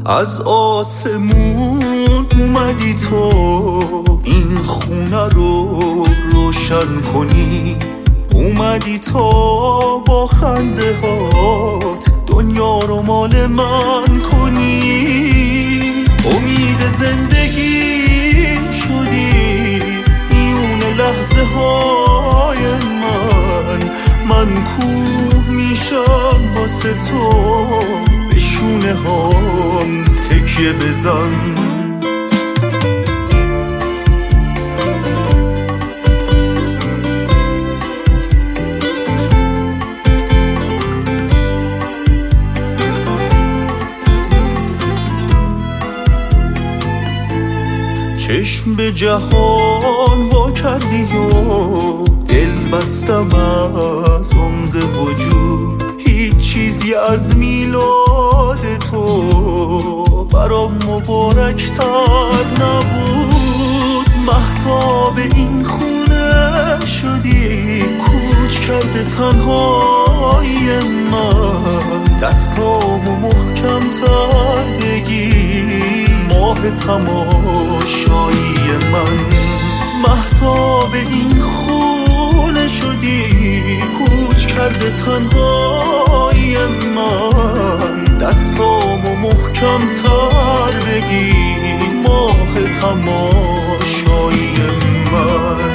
از آسمون اومدی تو این خونه رو روشن کنی، اومدی تا با خنده هات دنیا رو مال من کنی. امید زندگیم شدی میون لحظه های من کوه میشم واسه تو، به شونه هام تکیه بزن. چشم به جهان وا کردی و دل بستم از عمق وجود، هیچ چیزی از میلاد تو برام مبارکتر نبود. مهتاب این خونه شدی، کوچ کرده تنهایی من، دستامو محکم‌تر بگیر ماه تماشایی من. مهتاب این خونه شدی، کوچ کرده تنهایی من، دستامو محکم‌تر بگیر ماه تماشایی من.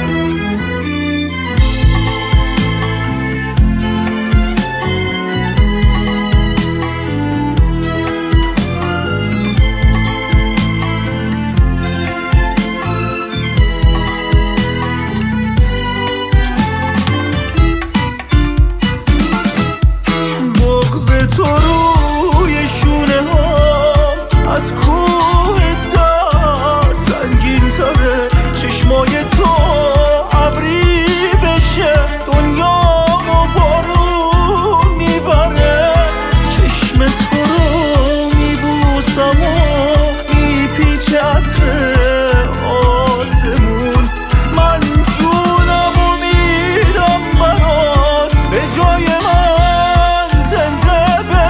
تو روی شونه ها از کوه در سنگین تره، چشمای تو ابری بشه دنیا و بارون میبره. چشم تو رو میبوسم و میپیچه عطر آسمون، من جونم و میدم برات به جای من زنده.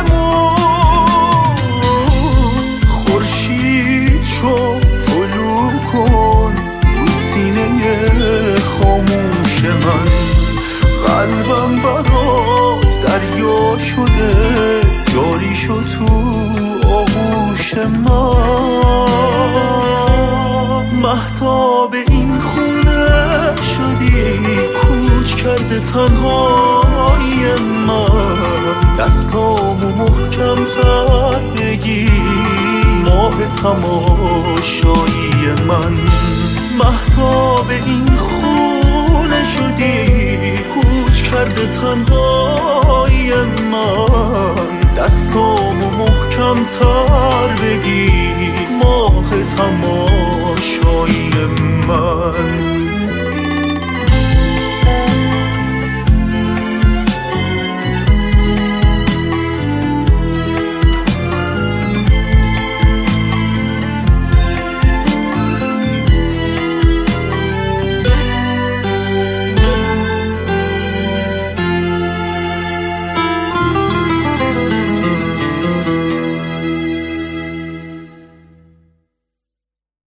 خاموش من قلبم برات دریا شده، جاری شد تو آغوش من. مهتاب این خونه شدی، کوچ کرده تنهایی من، دستامو محکم‌تر بگیر ماه تماشایی من. مهتاب این خونه شدی، کوچ کرده تنهایی من، دستامو محکم‌تر